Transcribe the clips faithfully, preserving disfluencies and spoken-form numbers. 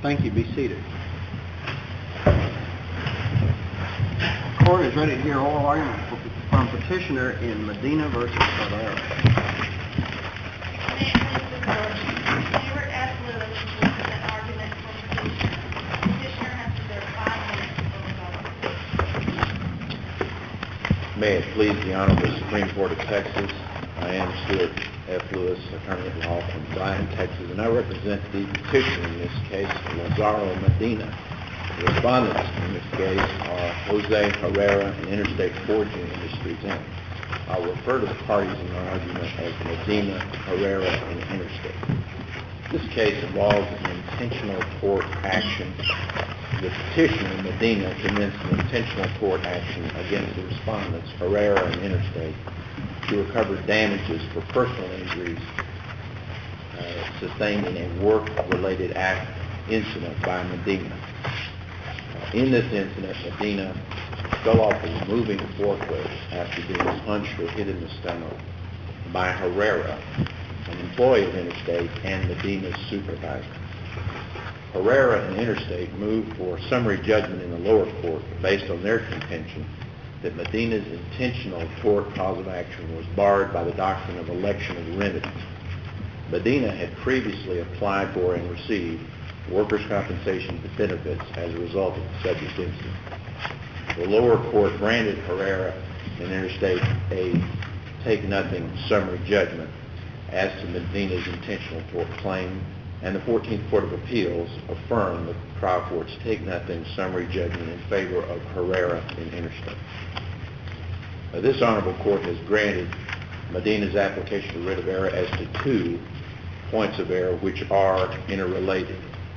Thank you. Be seated. The court is ready to hear oral argument from petitioner in Medina versus Herrera. Stewart S. Lewis will present argument for petitioner. Petitioner has reserved five minutes for rebuttal. May it please the Honorable Supreme Court of Texas, I am Stewart F. Lewis, attorney at law from Bryan, Texas, and I represent the petitioner in this case, Lazaro Medina. The respondents in this case are Jose Herrera and Interstate Forging Industries, Incorporated. I'll refer to the parties in our argument as Medina, Herrera, and Interstate. This case involves an intentional tort action. The petitioner, Medina, commenced an intentional tort action against the respondents, Herrera and Interstate, to recover damages for personal injuries uh, sustained in a work-related act incident by Medina. Uh, in this incident, Medina fell off a moving forklift after being punched or hit in the stomach by Herrera, an employee of Interstate and Medina's supervisor. Herrera and Interstate moved for summary judgment in the lower court based on their contention that Medina's intentional tort cause of action was barred by the doctrine of election of remedy. Medina had previously applied for and received workers' compensation benefits as a result of the subject incident. The lower court granted Herrera and Interstate a take-nothing summary judgment as to Medina's intentional tort claim, and the fourteenth Court of Appeals affirmed the trial court's take-nothing summary judgment in favor of Herrera and Interstate. Uh, this honorable court has granted Medina's application of writ of error as to two points of error which are interrelated.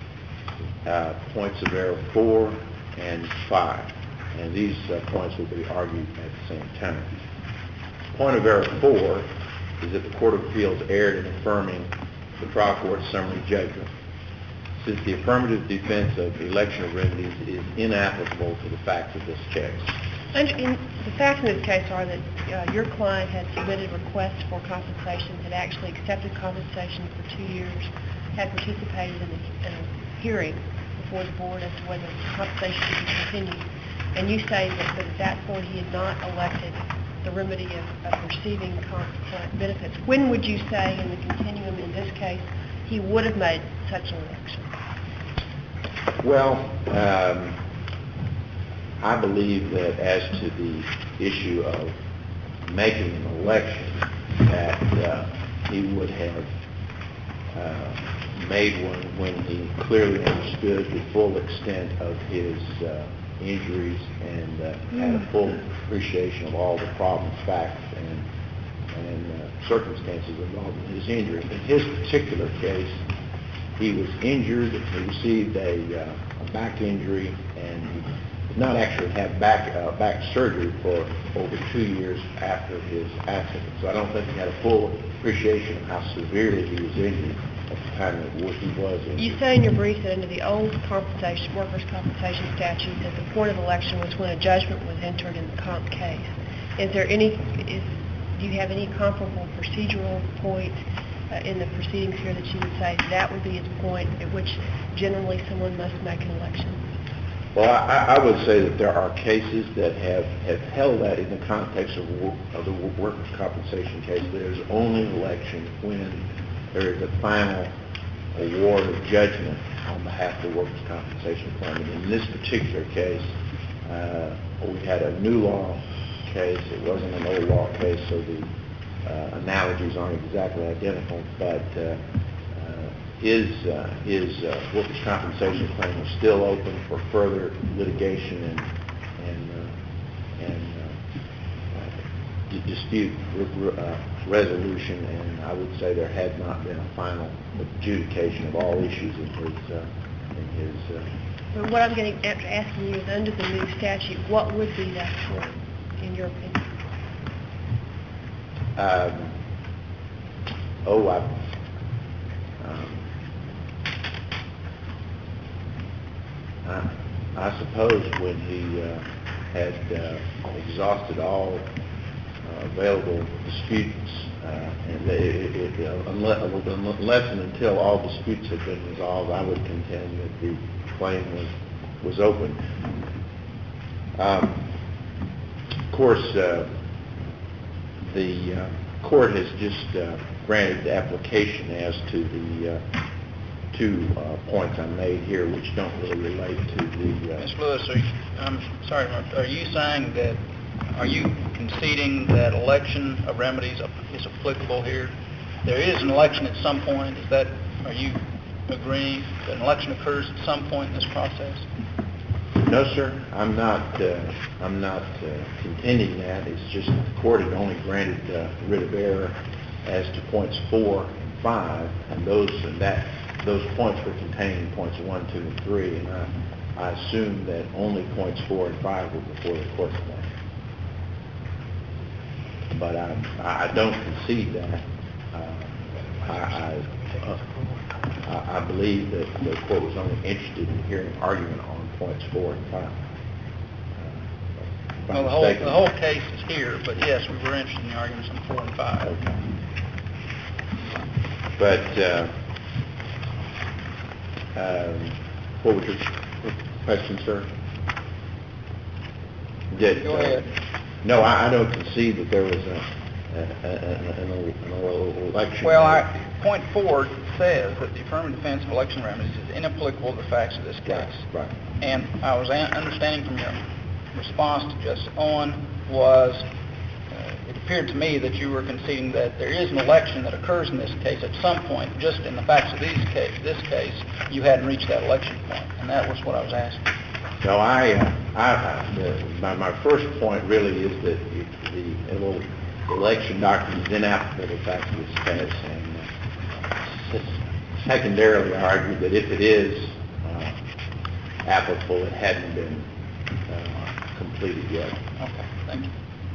Uh, points of error four and five, and these uh, points will be argued at the same time. Point of error four is that the Court of Appeals erred in affirming the trial court's summary judgment, since the affirmative defense of election of remedies is inapplicable to the facts of this case. And in, the facts in this case are that uh, your client had submitted requests for compensation, had actually accepted compensation for two years, had participated in a, in a hearing before the board as to whether compensation should be continued. And you say that, that at that point he had not elected the remedy of, of receiving comp benefits. When would you say in the continuum in this case he would have made such an election? Well, um, I believe that as to the issue of making an election, that uh, he would have uh, made one when he clearly understood the full extent of his uh, injuries and uh, mm. had a full appreciation of all the problems, facts, and, and uh, circumstances involved in his injury. In his particular case, he was injured. He received a, uh, a back injury, and he did not actually have back uh, back surgery for over two years after his accident. So I don't think he had a full appreciation of how severely he was injured at the time that he was injured. You say in your brief that under the old compensation, workers' compensation statute, that the point of election was when a judgment was entered in the comp case. Is there any? Is, do you have any comparable procedural point uh, in the proceedings here that you would say that would be its point at which generally someone must make an election? Well, I, I would say that there are cases that have, have held that in the context of, of the workers' compensation case. There's only an election when there is a final award of judgment on behalf of the workers' compensation claim. And in this particular case, uh, we had a new law case. It wasn't an old law case, so the uh, analogies aren't exactly identical, but uh, His, uh, his uh, workers' compensation claim was still open for further litigation and, and, uh, and uh, uh, dispute re uh, resolution, and I would say there had not been a final adjudication of all issues in his. Uh, in his uh, but what I'm getting after asking you is, under the new statute, what would be that point, in your opinion? Um, oh, I. Um, I, I suppose when he uh, had uh, exhausted all uh, available disputes, uh, and it, it, it, unless, unless and until all disputes have been resolved, I would contend that the claim was was open. Um, of course, uh, the uh, court has just uh, granted the application as to the uh, two uh, points I made here, which don't really relate to the... Uh, Miz Lewis, are you, I'm sorry, are you saying that, are you conceding that election of remedies is applicable here? There is an election at some point. Is that, are you agreeing that an election occurs at some point in this process? No, sir. I'm not. Uh, I'm not uh, contending that. It's just the court had only granted uh, writ of error as to points four and five, and those and that those points were contained in points one, two, and three, and I, I assume that only points four and five were before the court today. But I, I don't concede that. Uh, I, I, uh, I, I believe that the court was only interested in hearing argument on points four and five. Uh, well, the whole, the whole case is here, but yes, we were interested in the arguments on four and five. Okay. But uh, um, what was your question, sir? Did, Go ahead. Uh, no, I, I don't concede that there was a, a, a, an, an election. Well, I, point four says that the affirmative defense of election remedies is inapplicable to the facts of this case. Right. Right. And I was an- understanding from your response to Justice Owen was, uh, it appeared to me that you were conceding that there is an election that occurs in this case at some point. Just in the facts of these case, this case, you hadn't reached that election point, and that was what I was asking. No, I, uh, I, the, my, my first point really is that the, the, the election doctrine is inapplicable to the facts of this case, and uh, secondarily, I argue that if it is uh, applicable, it hadn't been uh, completed yet. Okay, thank you.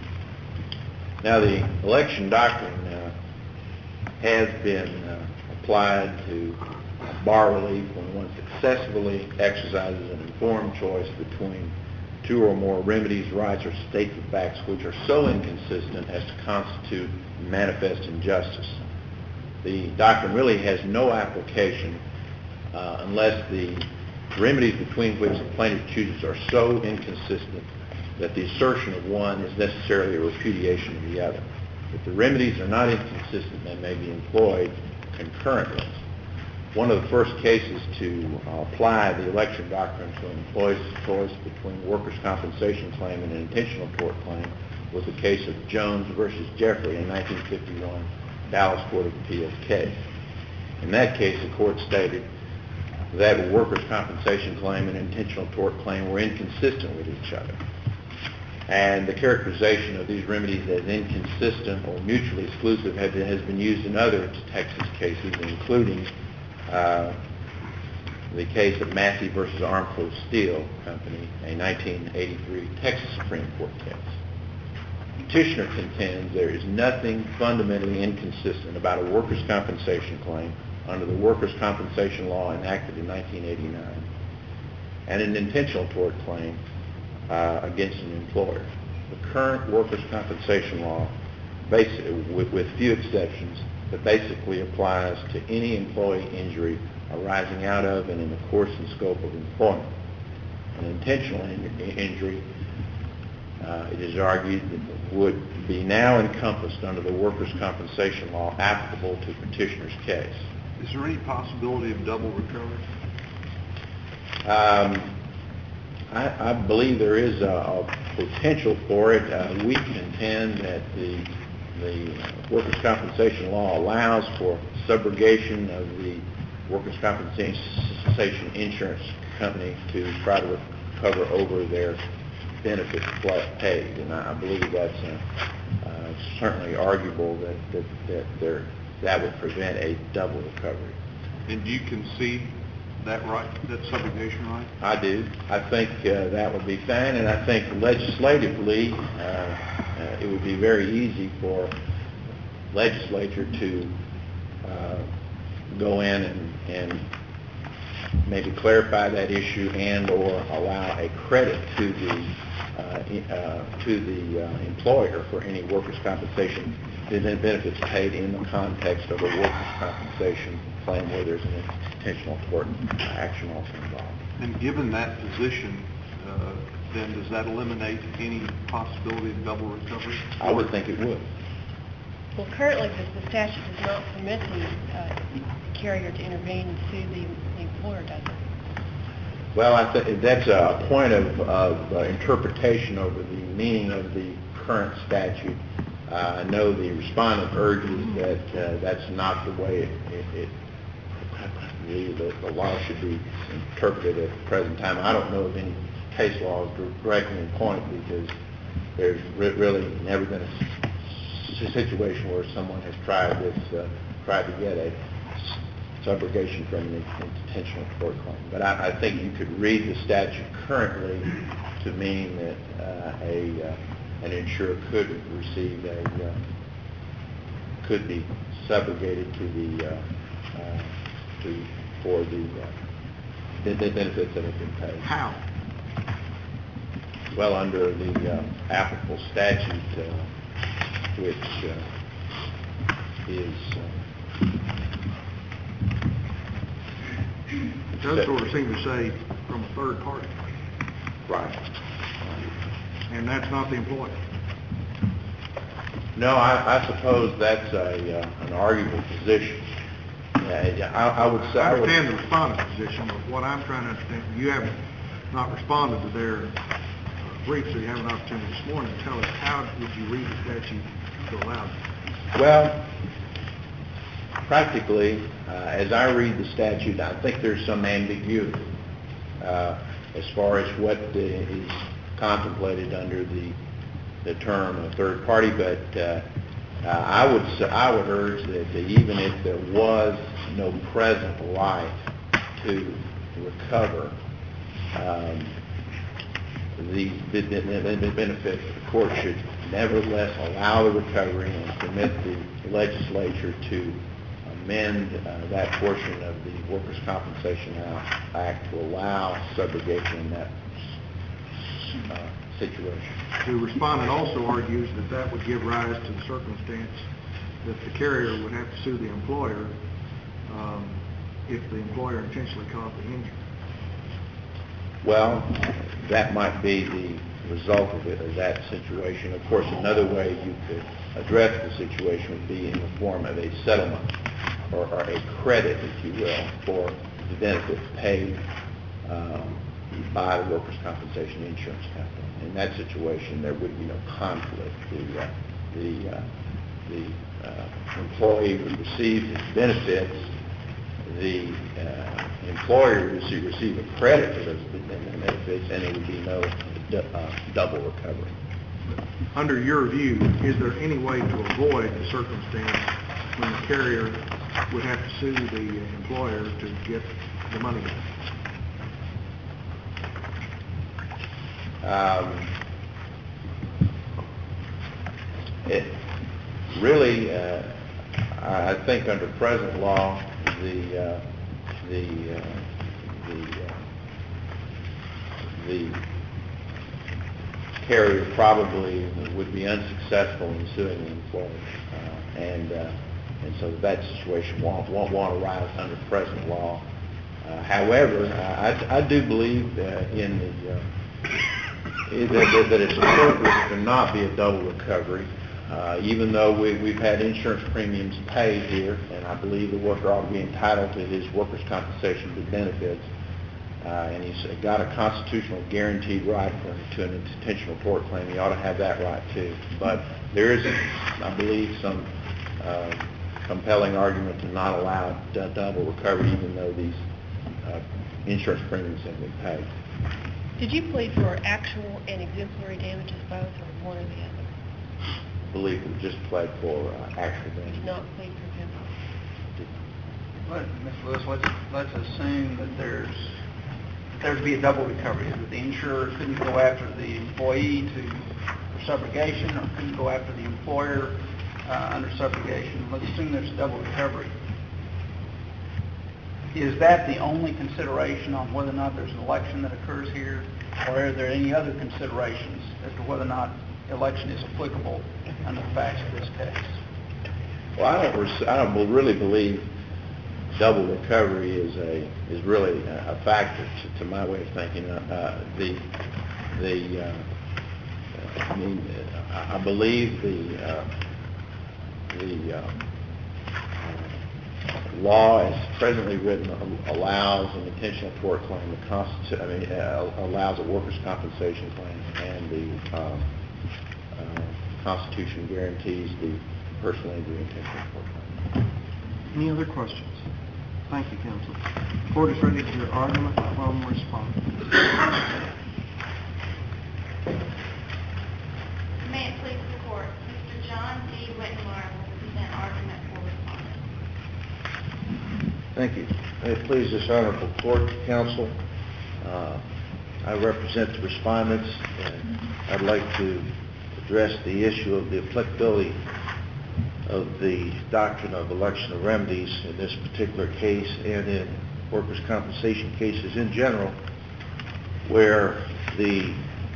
Now, the election doctrine uh, has been uh, applied to bar relief when one successfully exercises an informed choice between two or more remedies, rights, or states of facts which are so inconsistent as to constitute manifest injustice. The doctrine really has no application uh, unless the remedies between which the plaintiff chooses are so inconsistent that the assertion of one is necessarily a repudiation of the other. If the remedies are not inconsistent, they may be employed concurrently. One of the first cases to uh, apply the election doctrine to an employee's choice between workers' compensation claim and an intentional tort claim was the case of Jones versus Jeffrey, a nineteen fifty-one Dallas Court of Appeals case. In that case, the court stated that a workers' compensation claim and an intentional tort claim were inconsistent with each other. And the characterization of these remedies as inconsistent or mutually exclusive has been, has been used in other Texas cases, including uh, the case of Massey versus Armco Steel Company, a nineteen eighty-three Texas Supreme Court case. Petitioner contends there is nothing fundamentally inconsistent about a workers' compensation claim under the workers' compensation law enacted in nineteen eighty-nine and an intentional tort claim uh, against an employer. The current workers' compensation law, basi- with, with few exceptions, that basically applies to any employee injury arising out of and in the course and scope of employment. An intentional in- injury, uh, it is argued, would be now encompassed under the workers' compensation law applicable to petitioner's case. Is there any possibility of double recovery? Um, I, I believe there is a, a potential for it. Uh, we contend that the the workers' compensation law allows for subrogation of the workers' compensation insurance company to try to recover over their benefits paid, and I believe that's uh, uh, certainly arguable that that that, there, that would prevent a double recovery. And do you concede that right, that subrogation right? I do. I think uh, that would be fine, and I think legislatively uh, uh, it would be very easy for legislature to uh, go in and, and maybe clarify that issue and or allow a credit to the uh, i- uh, to the uh, employer for any workers' compensation benefits paid in the context of a workers' compensation claim where there's an intentional tort action also involved. And given that position, uh, then does that eliminate any possibility of double recovery? I would think it would. Well, currently, the, the statute does not permit the uh, carrier to intervene and sue the, the employer, does it? Well, I th- that's a point of, of uh, interpretation over the meaning of the current statute. Uh, I know the respondent urges that uh, that's not the way it, it, it the, the, the law should be interpreted at the present time. I don't know of any case laws directly in point because there's re- really never been a s- situation where someone has tried this, uh, tried to get a subrogation from an intentional tort claim. But I, I think you could read the statute currently to mean that uh, a uh, an insurer could receive a uh, could be subrogated to the uh, uh, to for the, uh, the the benefits that have been paid. How? Well, under the uh, applicable statute, uh, which uh, is. Uh, It does sort of seem to say from a third party, Right. and that's not the employer. No, I, I suppose that's a uh, an arguable position. Yeah, yeah, I, I would say. I I would- understand the respondent's position, but what I'm trying to understand, you haven't not responded to their uh, brief, so you have an opportunity this morning to tell us how would you read the statute to allow that? Well, practically, uh, as I read the statute, I think there's some ambiguity uh, as far as what uh, is contemplated under the the term a third party. But uh, uh, I would s- I would urge that even if there was no present right to recover um, the, the, the, the benefits, the court should nevertheless allow the recovery and permit the legislature to amend uh, that portion of the Workers' Compensation Act to allow subrogation in that uh, situation. The respondent also argues that that would give rise to the circumstance that the carrier would have to sue the employer um, if the employer intentionally caused the injury. Well, that might be the result of it, of that situation. Of course, another way you could address the situation would be in the form of a settlement or, or a credit, if you will, for the benefits paid um, by the workers' compensation insurance company. In that situation, there would be no conflict. The, uh, the, uh, the uh, employee would receive his benefits. The uh, employer would receive, receive a credit for those benefits, and there would be no du- uh, double recovery. Under your view, is there any way to avoid the circumstance when the carrier would have to sue the employer to get the money back? Um, it really, uh, I I think under present law, the uh, the uh, the uh, the carrier probably would be unsuccessful in suing the employer, uh, and uh, and so that situation won't won't, won't arise under present law. Uh, however, I, I do believe uh, in the uh, that, that, that it's appropriate to not be a double recovery. Uh, even though we, we've had insurance premiums paid here, and I believe the worker ought to be entitled to his workers' compensation benefits, uh, and he's got a constitutional guaranteed right for, to an intentional tort claim, he ought to have that right too. But there is, I believe, some uh, compelling argument to not allow d- double recovery, even though these uh, insurance premiums have been paid. Did you plead for actual and exemplary damages both, or one or the other? I believe we just pled for uh, actual You damages. did not plead for exemplary. But, Miz Lewis, let's, let's assume that there's, that there'd be a double recovery, that the insurer couldn't go after the employee to, for subrogation, or couldn't go after the employer uh, under subrogation. Let's assume there's double recovery. Is that the only consideration on whether or not there's an election that occurs here, or are there any other considerations as to whether or not election is applicable under the facts of this case? Well, I don't, res- I don't really believe double recovery is a is really a, a factor to, to my way of thinking. Uh, the the uh, I mean, I I believe the uh, the um, uh, law as presently written allows an intentional tort claim. The constitu- I mean, uh, allows a workers' compensation claim, and the um, uh, Constitution guarantees the personal injury intentional tort claim. Any other questions? Thank you, counsel. The court is ready for your argument and will respond. May it please the court, Mister John D. Wittenmeyer will present argument for respondent. Thank you. May it please this honorable court, counsel. Uh, I represent the respondents, and I'd like to address the issue of the applicability of the doctrine of election of remedies in this particular case and in workers' compensation cases in general, where the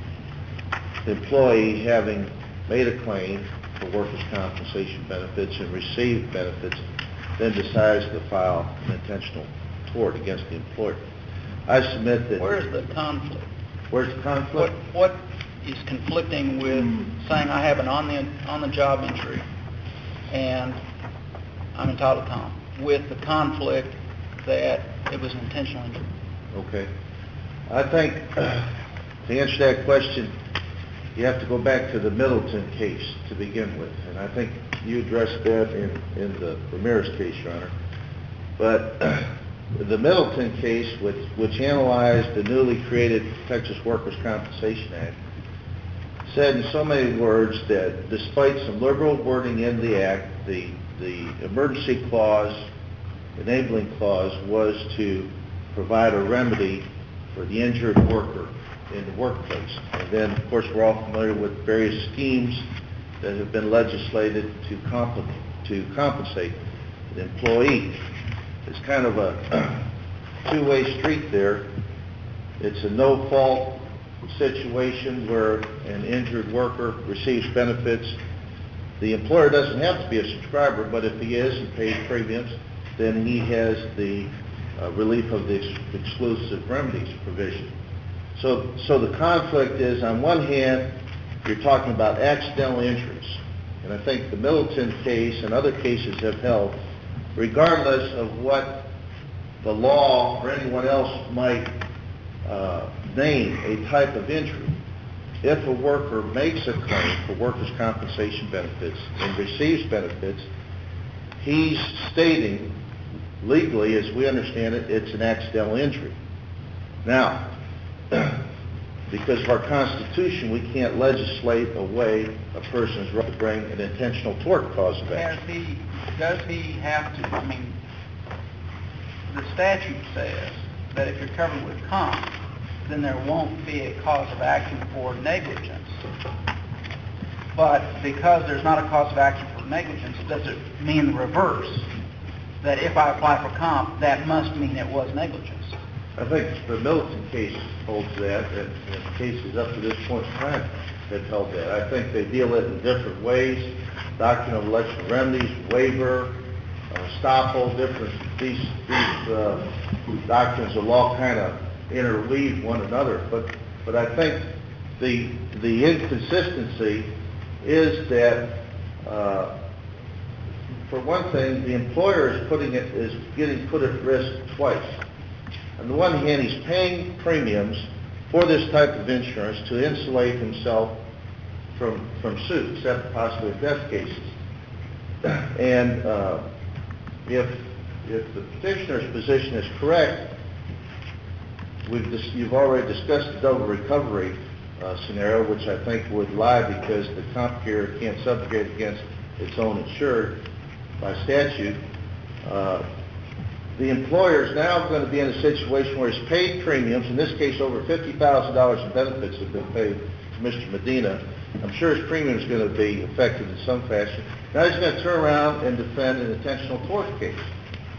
employee, having made a claim for workers' compensation benefits and received benefits, then decides to file an intentional tort against the employer. I submit that... Where's the conflict? Where's the conflict? What, what is conflicting with saying I have an on the on the job injury and I'm entitled to comp, with the conflict that it was an intentional injury? Okay. I think uh, to answer that question, you have to go back to the Middleton case to begin with, and I think you addressed that in, in the Ramirez case, Your Honor. But uh, the Middleton case, which, which analyzed the newly created Texas Workers' Compensation Act, said in so many words that despite some liberal wording in the Act, the, the emergency clause, enabling clause, was to provide a remedy for the injured worker in the workplace. And then, of course, we're all familiar with various schemes that have been legislated to, comp- to compensate the employee. It's kind of a two-way street there. It's a no-fault situation where an injured worker receives benefits. The employer doesn't have to be a subscriber, but if he is and pays premiums, then he has the uh, relief of the ex- exclusive remedies provision. So, so the conflict is, on one hand, you're talking about accidental injuries. And I think the Middleton case and other cases have held, regardless of what the law or anyone else might uh, name a type of injury, if a worker makes a claim for workers' compensation benefits and receives benefits, he's stating legally, as we understand it, it's an accidental injury. Now, because of our Constitution, we can't legislate away a person's right to bring an intentional tort cause of Has action. he, does he have to, I mean, the statute says that if you're covered with comp, then there won't be a cause of action for negligence. But because there's not a cause of action for negligence, does it mean the reverse? That if I apply for comp, that must mean it was negligence? I think the Middleton case holds that, and, and cases up to this point in time have held that. I think they deal it in different ways. Doctrine of election remedies, waiver, uh, estoppel, different, these, these uh, doctrines of law kind of interweave one another. But, but I think the, the inconsistency is that, uh, for one thing, the employer is putting it, is getting put at risk twice. On the one hand, he's paying premiums for this type of insurance to insulate himself from, from suit, except possibly death cases. And uh, if, if the petitioner's position is correct, we've dis- you've already discussed the double recovery uh, scenario, which I think would lie because the comp carrier can't subrogate against its own insured by statute. Uh, the employer is now going to be in a situation where he's paid premiums, in this case over fifty thousand dollars in benefits have been paid to Mister Medina. I'm sure his premium is going to be affected in some fashion. Now he's going to turn around and defend an intentional tort case.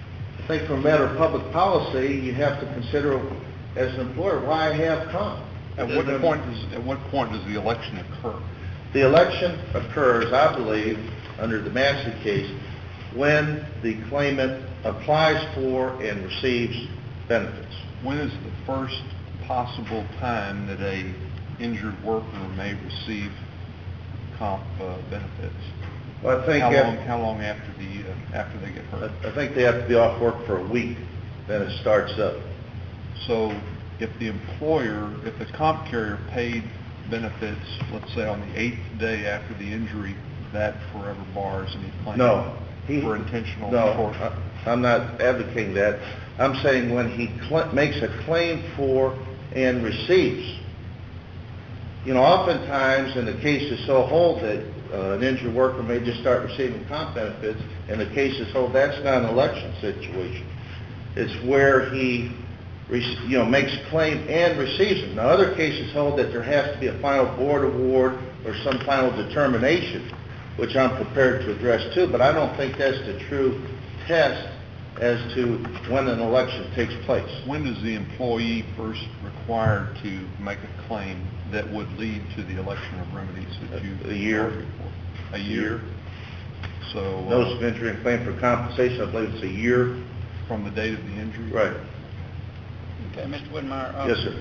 I think from a matter of public policy, you have to consider, as an employer, why have comp. At what point does, at what point does the election occur? The election occurs, I believe, under the Massey case, when the claimant applies for and receives benefits. When is the first possible time that a injured worker may receive comp uh, benefits? Well, I think how if- long, how long after the uh, after they get hurt? I I think they have to be off work for a week, then it starts up. So if the employer, if the comp carrier paid benefits, let's say on the eighth day after the injury, that forever bars any claim No. He, for intentional no, tort? I- I'm not advocating that. I'm saying when he cl- makes a claim for and receives. You know, oftentimes, and the cases so hold that uh, an injured worker may just start receiving comp benefits, and the cases hold that's not an election situation. It's where he, rec- you know, makes a claim and receives them. Now, other cases hold that there has to be a final board award or some final determination, which I'm prepared to address too, but I don't think that's the true test as to when an election takes place. When is the employee first required to make a claim that would lead to the election of remedies that you A year. argued for? A year. So uh, Notice of injury and claim for compensation, I believe it's a year. from the date of the injury. Right. Okay, Mister Whitmire. uh, Yes, sir.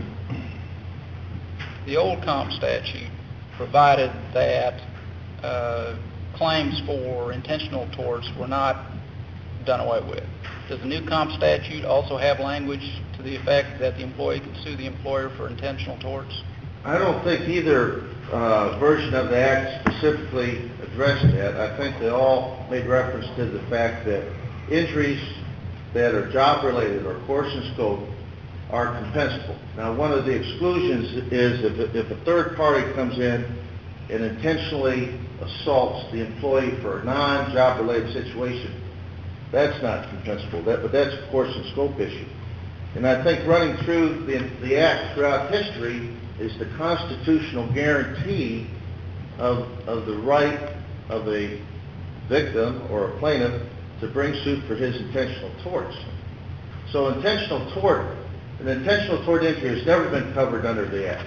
The old comp statute provided that uh, claims for intentional torts were not done away with. Does the new comp statute also have language to the effect that the employee can sue the employer for intentional torts? I don't think either uh, version of the Act specifically addressed that. I think they all made reference to the fact that injuries that are job-related or course and scope are compensable. Now, one of the exclusions is if, if a third party comes in and intentionally assaults the employee for a non-job related situation, that's not compensable. That, but that's a course and scope issue. And I think running through the, the Act throughout history is the constitutional guarantee of, of the right of a victim or a plaintiff to bring suit for his intentional torts. So intentional tort, an intentional tort injury has never been covered under the Act.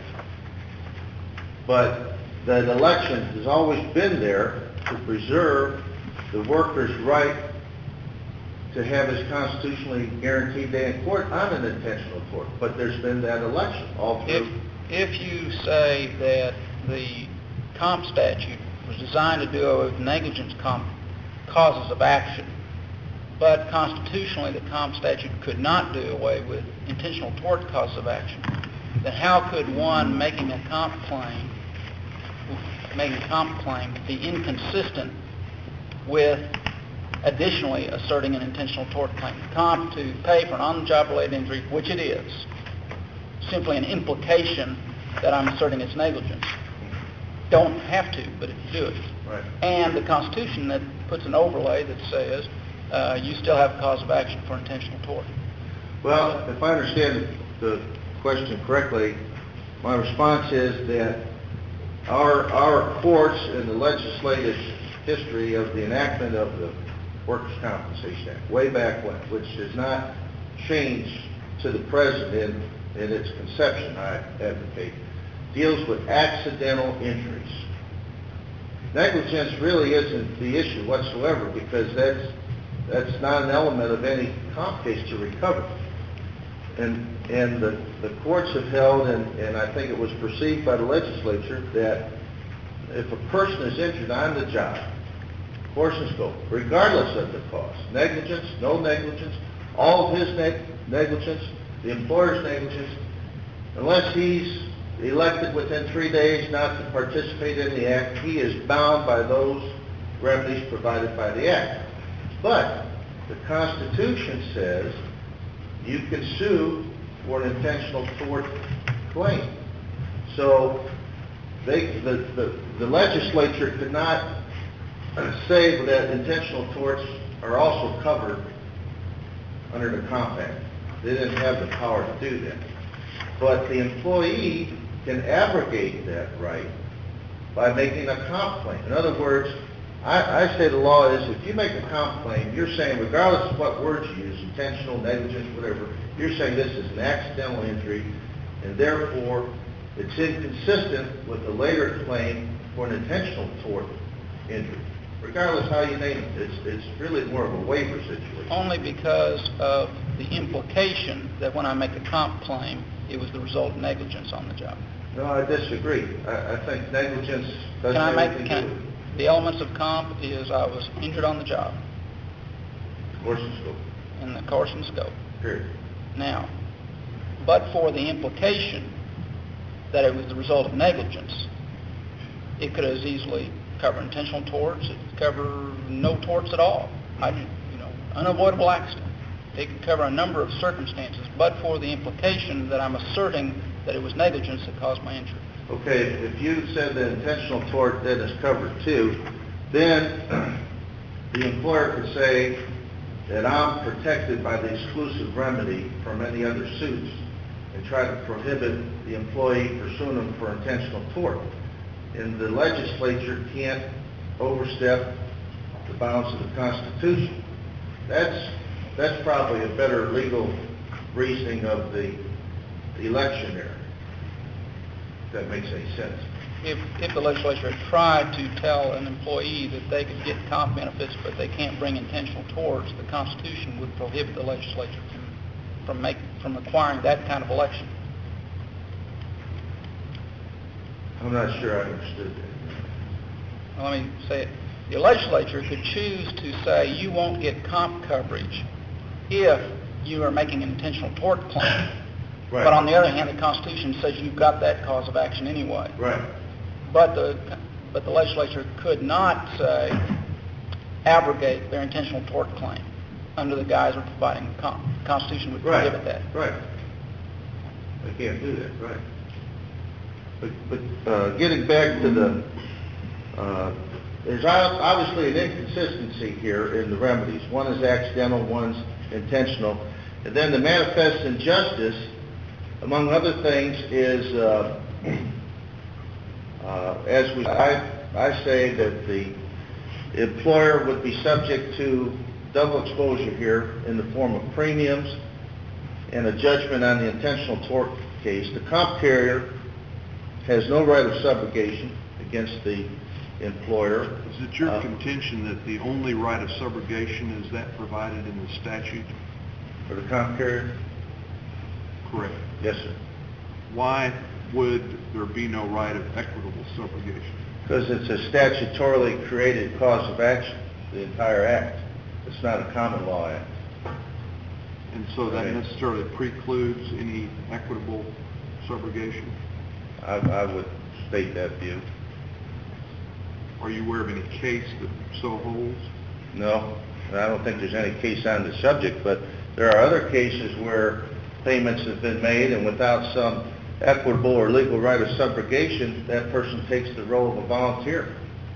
But that election has always been there to preserve the worker's right to have his constitutionally guaranteed day in court on an intentional tort. But there's been that election all through. If, if you say that the comp statute was designed to deal with negligence comp causes of action, but constitutionally the comp statute could not do away with intentional tort causes of action, then how could one making a comp claim, making a comp claim be inconsistent with additionally asserting an intentional tort claim? Comp to pay for an on-the-job related injury, which it is, simply an implication that I'm asserting it's negligence. Don't have to, but if you do it. Right. And the Constitution that puts an overlay that says uh, you still have a cause of action for intentional tort. Well, if I understand the question correctly, my response is that our, our courts in the legislative history of the enactment of the Workers' Compensation Act, way back when, which has not changed to the present in, in its conception, I advocate, deals with accidental injuries. Negligence really isn't the issue whatsoever because that's, that's not an element of any comp case to recover. And, and the, the courts have held, and, and I think it was perceived by the legislature, that if a person is injured on the job, course and scope, regardless of the cause, negligence, no negligence, all of his neg- negligence, the employer's negligence, unless he's elected within three days not to participate in the Act, he is bound by those remedies provided by the Act. But the Constitution says you can sue for an intentional tort claim. So they, the, the, the legislature could not say that intentional torts are also covered under the Comp Act. They didn't have the power to do that. But the employee can abrogate that right by making a comp claim. In other words, I, I say the law is, if you make a comp claim, you're saying, regardless of what words you use, intentional, negligent, whatever, you're saying this is an accidental injury, and therefore it's inconsistent with the later claim for an intentional tort injury. Regardless how you name it, it's, it's really more of a waiver situation. Only because of the implication that when I make a comp claim, it was the result of negligence on the job. No, I disagree. I, I think negligence doesn't Can I have make, anything can to do with it. I, the elements of comp is I was injured on the job, Course and scope. in the course and scope. Period. Now, but for the implication that it was the result of negligence, it could as easily cover intentional torts, it could cover no torts at all. I, you know, unavoidable accident. It could cover a number of circumstances, but for the implication that I'm asserting that it was negligence that caused my injury. Okay, if you said that intentional tort then is covered too, then the employer could say that I'm protected by the exclusive remedy from any other suits and try to prohibit the employee pursuing them for intentional tort. And the legislature can't overstep the bounds of the Constitution. That's that's probably a better legal reasoning of the, the election there, if that makes any sense. If, if the legislature had tried to tell an employee that they could get comp benefits but they can't bring intentional torts, the Constitution would prohibit the legislature from, from, make, from requiring that kind of election. I'm not sure I understood that. Well, let me say it. The legislature could choose to say you won't get comp coverage if you are making an intentional tort claim. Right. But on the other hand, the Constitution says you've got that cause of action anyway. Right. But the, but the legislature could not say abrogate their intentional tort claim under the guise of providing comp. The Constitution would Right. prohibit that. Right. They can't do that. Right. But, but uh, getting back to the, uh, there's obviously an inconsistency here in the remedies. One is accidental, one's intentional. And then the manifest injustice, among other things, is, uh, uh, as we, I, I say that the employer would be subject to double exposure here in the form of premiums and a judgment on the intentional tort case. The comp carrier has no right of subrogation against the employer. Is it your Uh, contention that the only right of subrogation is that provided in the statute? For the comp carrier? Correct. Yes, sir. Why would there be no right of equitable subrogation? Because it's a statutorily created cause of action, the entire act. It's not a common law act. And so that Okay. necessarily precludes any equitable subrogation? I, I would state that view. Are you aware of any case that so holds? No, I don't think there's any case on the subject, but there are other cases where payments have been made and without some equitable or legal right of subrogation, that person takes the role of a volunteer.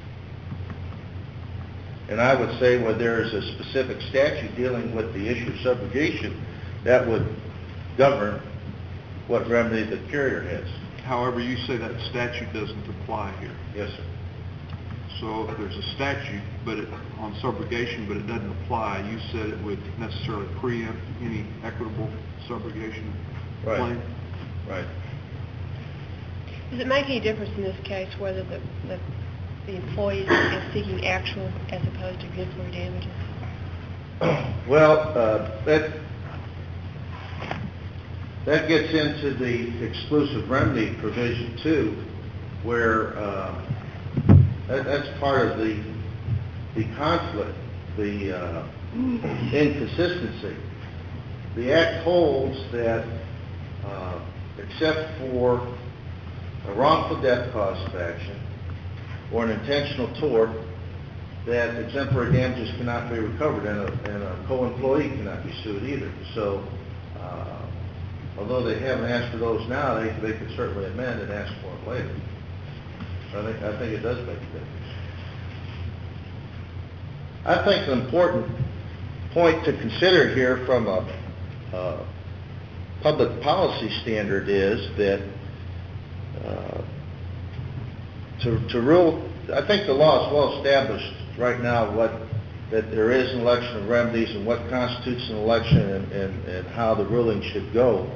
And I would say when there is a specific statute dealing with the issue of subrogation, that would govern what remedy the carrier has. However, you say that statute doesn't apply here. Yes, sir. So if there's a statute but it, on subrogation, but it doesn't apply, you said it would necessarily preempt any equitable subrogation Right. claim? Right. Does it make any difference in this case whether the, the, the employee is seeking actual as opposed to exemplary damages? Well, uh, that that gets into the exclusive remedy provision too, where uh, that, that's part of the the conflict, the uh, inconsistency. The Act holds that uh, except for a wrongful death cause of action or an intentional tort, that exemplary damages cannot be recovered, and a, and a co-employee cannot be sued either. So, uh, although they haven't asked for those now, they, they could certainly amend and ask for them later. I think, I think it does make a difference. I think the important point to consider here from a, a public policy standard is that uh, to, to rule, I think the law is well established right now what, that there is an election of remedies and what constitutes an election and, and, and how the ruling should go.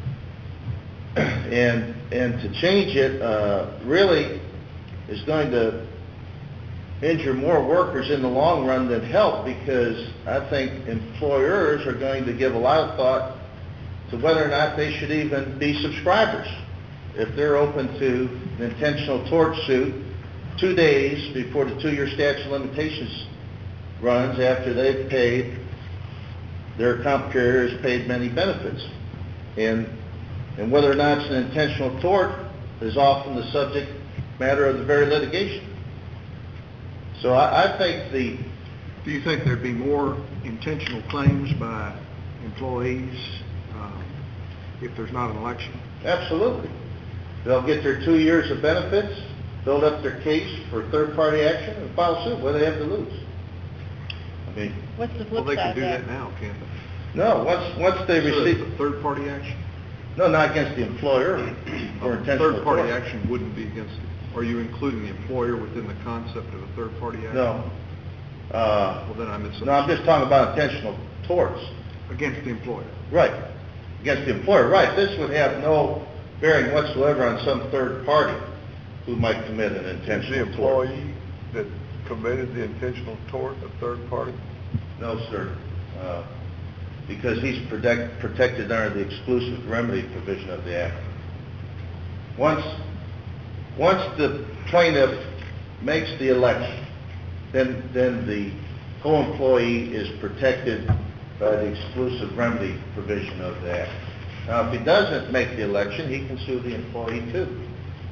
And, and to change it, uh, really is going to injure more workers in the long run than help, because I think employers are going to give a lot of thought to whether or not they should even be subscribers. If they're open to an intentional tort suit two days before the two-year statute of limitations runs, after they've paid, their comp carrier has paid many benefits. And, and whether or not it's an intentional tort is often the subject matter of the very litigation. So I, I think the... Do you think there'd be more intentional claims by employees um, if there's not an election? Absolutely. They'll get their two years of benefits, build up their case for third-party action, and file suit. What do they have to lose? I mean... What's the Well, flip they side can do of that now, can't they? No, once, once they So receive... it's a third-party action? No, not against the employer or intentional Third-party tort. action wouldn't be against, are you including the employer within the concept of a third-party action? No. Uh, Well, then I misunderstood. no, I'm just talking about intentional torts. Against the employer? Right. Against the employer. Right. This would have no bearing whatsoever on some third party who might commit an intentional tort. that committed the intentional tort a third party? No, sir. Uh, because he's protect, protected under the exclusive remedy provision of the Act. Once, once the plaintiff makes the election, then, then the co-employee is protected by the exclusive remedy provision of the Act. Now, if he doesn't make the election, he can sue the employee too.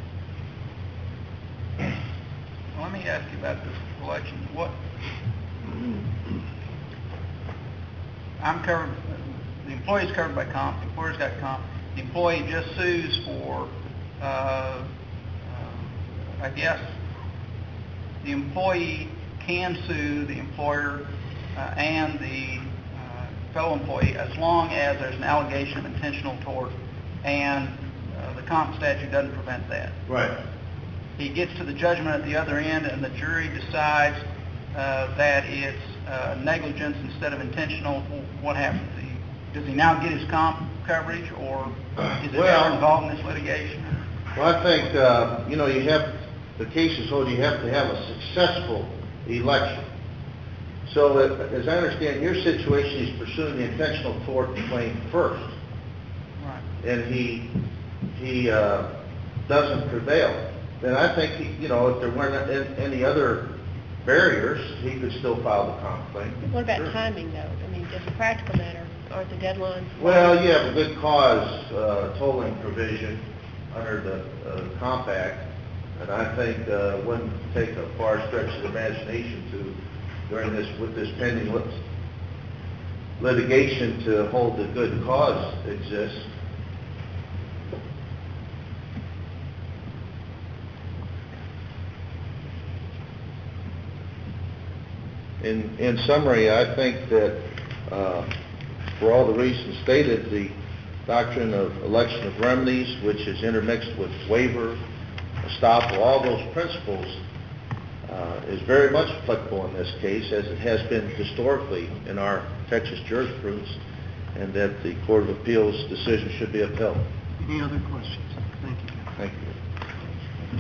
Well, let me ask you about this election. What, I'm covered, the employee's covered by comp, the employer's got comp. The employee just sues for, uh, uh, I guess, the employee can sue the employer uh, and the uh, fellow employee as long as there's an allegation of intentional tort, and uh, the comp statute doesn't prevent that. Right. He gets to the judgment at the other end, and the jury decides uh, that it's uh, negligence instead of intentional. What happens? He, does he now get his comp coverage, or is it Well- ever involved in this litigation? Well, I think, uh, you know, you have, the cases hold, you have to have a successful election. So that, as I understand, your situation, he's pursuing the intentional tort claim first. Right. And he, he uh, doesn't prevail. Then I think, he, you know, if there weren't any other barriers, he could still file the comp claim. What about Sure. timing, though? I mean, as a practical matter, aren't the deadlines... Well, you have a good cause uh, tolling provision under the uh, Comp Act, and I think uh, wouldn't take a far stretch of the imagination to, during this, with this pending lit- litigation, to hold the good cause exists. In, in summary, I think that uh, for all the reasons stated, the doctrine of election of remedies, which is intermixed with waiver, estoppel, all those principles, uh, is very much applicable in this case, as it has been historically in our Texas jurisprudence, and that the Court of Appeals decision should be upheld. Any other questions? Thank you. Thank you.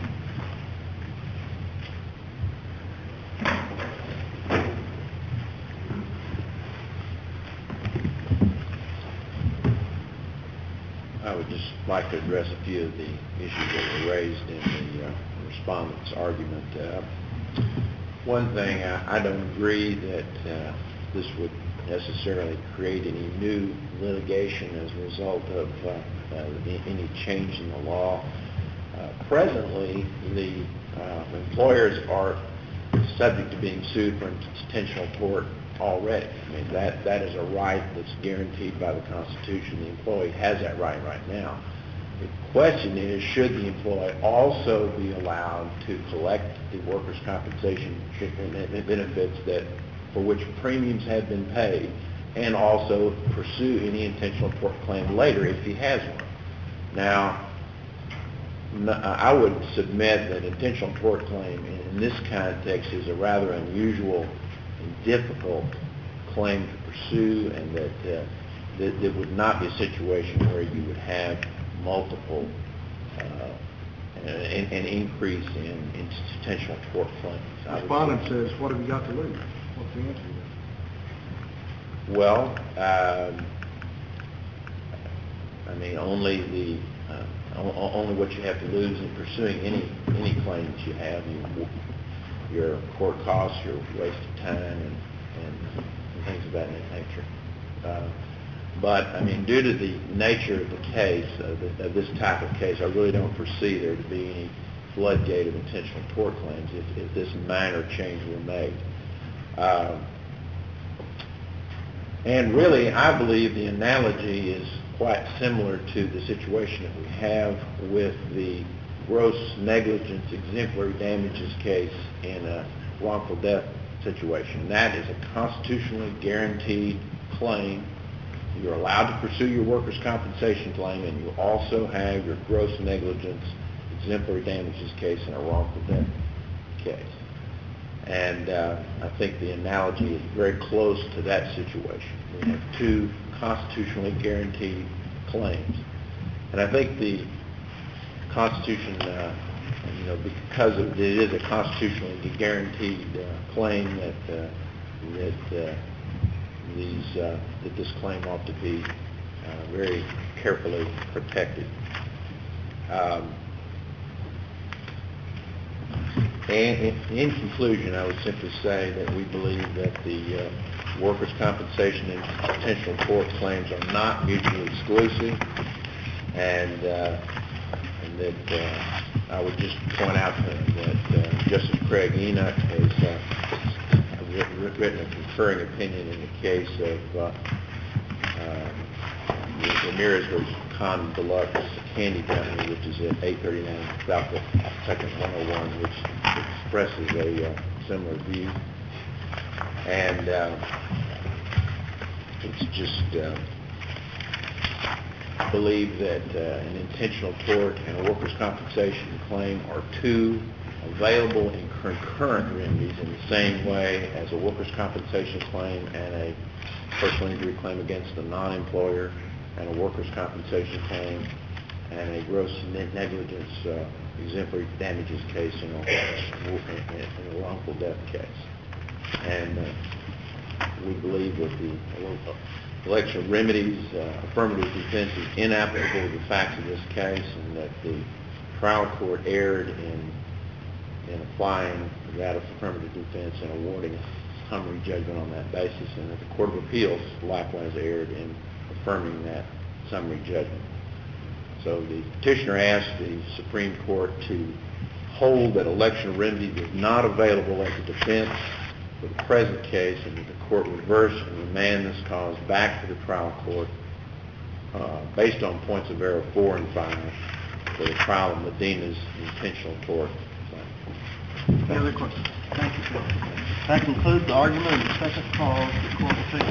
I would just like to address a few of the issues that were raised in the uh, respondent's argument. Uh, one thing, I, I don't agree that uh, this would necessarily create any new litigation as a result of uh, uh, any change in the law. Uh, presently, the uh, employers are subject to being sued for intentional tort already. I mean, that, that is a right that's guaranteed by the Constitution. The employee has that right right now. The question is, should the employee also be allowed to collect the workers' compensation benefits that, for which premiums have been paid, and also pursue any intentional tort claim later if he has one? Now, No, I would submit that intentional tort claim in, in this context is a rather unusual and difficult claim to pursue, and that uh, that it would not be a situation where you would have multiple uh, an, an increase in, in intentional tort claims. The respondent says, what have you got to lose? What's the answer to that? Well, um, I mean, only the uh, o- only what you have to lose in pursuing any any claim that you have, you, your court costs, your wasted time, and, and, and things of that nature. Uh, but I mean, due to the nature of the case, uh, the, of this type of case, I really don't foresee there to be any floodgate of intentional tort claims if, if this minor change were made. Uh, and really, I believe the analogy is quite similar to the situation that we have with the gross negligence exemplary damages case in a wrongful death situation. That is a constitutionally guaranteed claim. You're allowed to pursue your workers' compensation claim, and you also have your gross negligence exemplary damages case in a wrongful death case. And uh, I think the analogy is very close to that situation. We have two constitutionally guaranteed claims. And I think the Constitution, uh, you know, because of, it is a constitutionally guaranteed uh, claim that uh, that uh, these uh, that this claim ought to be uh, very carefully protected. Um, and in, in conclusion, I would simply say that we believe that the uh, workers' compensation and potential tort claims are not mutually exclusive, and, uh, and that uh, I would just point out that, that uh, Justice Craig Enoch has uh, written, written a concurring opinion in the case of uh, uh, Ramirez versus Con Deluxe Candy Company, which is at eight thirty-nine South Second one oh one, which expresses a uh, similar view. And uh, it's just uh, believed that uh, an intentional tort and a workers' compensation claim are two available and concurrent remedies in the same way as a workers' compensation claim and a personal injury claim against the non-employer, and a workers' compensation claim and a gross negligence uh, exemplary damages case in a, in a wrongful death case. And uh, we believe that the election of remedies, uh, affirmative defense is inapplicable to the facts of this case, and that the trial court erred in in applying that affirmative defense and awarding summary judgment on that basis, and that the Court of Appeals likewise erred in affirming that summary judgment. So the petitioner asked the Supreme Court to hold that election of remedies is not available as a defense for the present case, and that the court reverse and remand this cause back to the trial court uh, based on points of error four and five for the trial of Medina's intentional tort claim. Any other questions? Thank you, sir. That concludes the argument of the second cause. The court will take